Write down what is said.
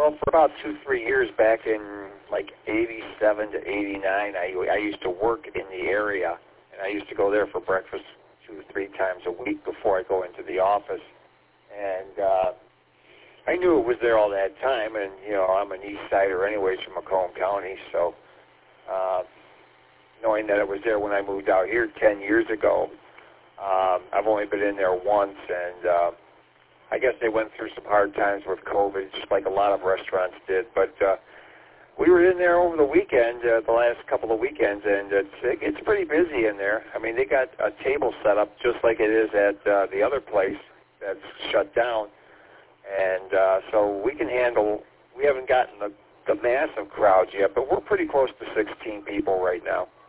Well, for about 2-3 years back in like 87 to 89, I used to work in the area, and I used to go there for breakfast 2-3 times a week before I go into the office. And I knew it was there all that time, and, you know, I'm an East Sider anyways from Macomb County, so knowing that it was there when I moved out here 10 years ago, I've only been in there once, and I guess they went through some hard times with COVID, just like a lot of restaurants did. But we were in there over the weekend, the last couple of weekends, and it's pretty busy in there. I mean, they got a table set up just like it is at the other place that's shut down. And so we can handle, we haven't gotten the massive crowds yet, but we're pretty close to 16 people right now.